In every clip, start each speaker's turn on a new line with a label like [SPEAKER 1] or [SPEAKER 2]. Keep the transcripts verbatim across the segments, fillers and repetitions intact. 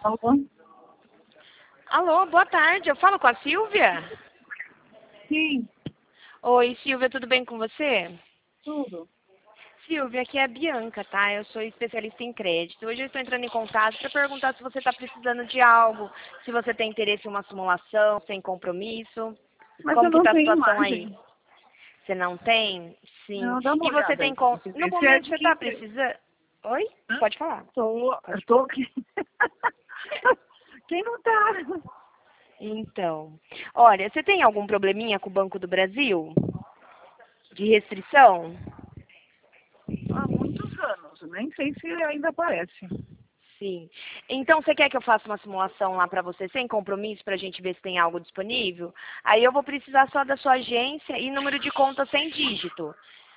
[SPEAKER 1] Alô?
[SPEAKER 2] Alô, boa tarde. Eu falo com a Silvia?
[SPEAKER 1] Sim,
[SPEAKER 2] Oi, Silvia, tudo bem com você?
[SPEAKER 1] tudo.
[SPEAKER 2] Silvia, aqui é a Bianca, tá? Eu sou especialista em crédito. Hoje eu estou entrando em contato para perguntar se você está precisando de algo, se você tem interesse em uma simulação, sem compromisso.
[SPEAKER 1] Mas eu
[SPEAKER 2] Como que
[SPEAKER 1] não
[SPEAKER 2] tá a
[SPEAKER 1] tenho
[SPEAKER 2] situação aí?
[SPEAKER 1] imagem.
[SPEAKER 2] Você não tem? Sim.
[SPEAKER 1] Não, dá uma
[SPEAKER 2] E você
[SPEAKER 1] olhada
[SPEAKER 2] tem...
[SPEAKER 1] aí pra
[SPEAKER 2] con-
[SPEAKER 1] você
[SPEAKER 2] No
[SPEAKER 1] ver. Se é
[SPEAKER 2] momento
[SPEAKER 1] de
[SPEAKER 2] você está
[SPEAKER 1] quinze...
[SPEAKER 2] precisando... Oi?
[SPEAKER 1] Hã?
[SPEAKER 2] Pode falar.
[SPEAKER 1] Tô,
[SPEAKER 2] Pode.
[SPEAKER 1] tô aqui. Quem não tá?
[SPEAKER 2] Então, olha, você tem algum probleminha com o Banco do Brasil? De restrição?
[SPEAKER 1] Há muitos anos. Nem sei se ainda aparece.
[SPEAKER 2] Sim. Então, você quer que eu faça uma simulação lá para você, sem compromisso, para a gente ver se tem algo disponível? Aí eu vou precisar só da sua agência e número de conta sem dígito.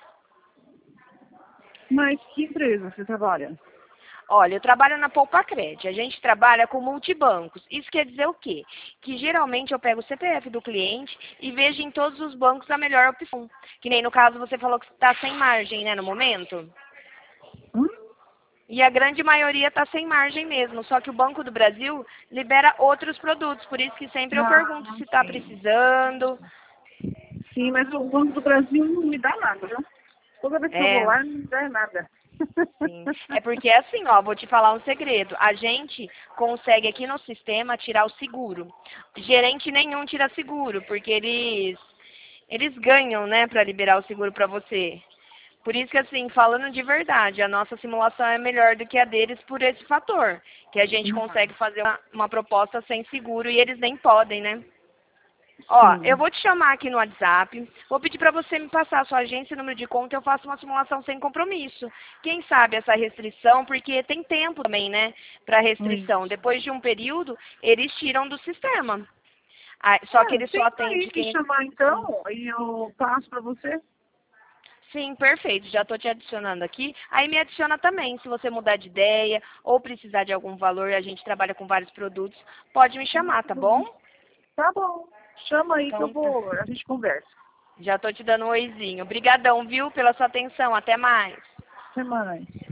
[SPEAKER 1] Mas que empresa você trabalha?
[SPEAKER 2] Olha, eu trabalho na Poupacred. A gente trabalha com multibancos. Isso quer dizer o quê? Que geralmente eu pego o C P F do cliente e vejo em todos os bancos a melhor opção. Que nem no caso você falou que está sem margem, né, no momento?
[SPEAKER 1] Hum?
[SPEAKER 2] E a grande maioria está sem margem mesmo, só que o Banco do Brasil libera outros produtos, por isso que sempre eu pergunto
[SPEAKER 1] Ah,
[SPEAKER 2] se está
[SPEAKER 1] sim.
[SPEAKER 2] precisando.
[SPEAKER 1] Sim, mas o Banco do Brasil não me dá nada, viu? Toda vez que eu vou
[SPEAKER 2] É,
[SPEAKER 1] lá, não me dá nada.
[SPEAKER 2] sim. É porque é assim, ó, vou te falar um segredo. A gente consegue aqui no sistema tirar o seguro. Gerente nenhum tira seguro, porque eles eles ganham, né, para liberar o seguro para você. Por isso que, assim, falando de verdade, a nossa simulação é melhor do que a deles por esse fator, que a gente consegue fazer uma, uma proposta sem seguro e eles nem podem, né? Ó, eu
[SPEAKER 1] Sim.
[SPEAKER 2] vou te chamar aqui no WhatsApp, vou pedir para você me passar a sua agência e número de conta, eu faço uma simulação sem compromisso. Quem sabe essa restrição, porque tem tempo também, né, para restrição.
[SPEAKER 1] Isso.
[SPEAKER 2] Depois de um período, eles tiram do sistema. Ah, só que
[SPEAKER 1] É,
[SPEAKER 2] ele só
[SPEAKER 1] tenta
[SPEAKER 2] atende
[SPEAKER 1] aí me
[SPEAKER 2] quem...
[SPEAKER 1] chamar então, e eu passo pra você.
[SPEAKER 2] Sim, perfeito. Já estou te adicionando aqui. Aí me adiciona também, se você mudar de ideia ou precisar de algum valor, a gente trabalha com vários produtos, pode me chamar, tá bom?
[SPEAKER 1] Tá bom. Chama aí que eu
[SPEAKER 2] Então tá.
[SPEAKER 1] vou, a gente conversa.
[SPEAKER 2] Já estou te dando um oizinho. Obrigadão, viu, pela sua atenção. Até mais.
[SPEAKER 1] Até mais.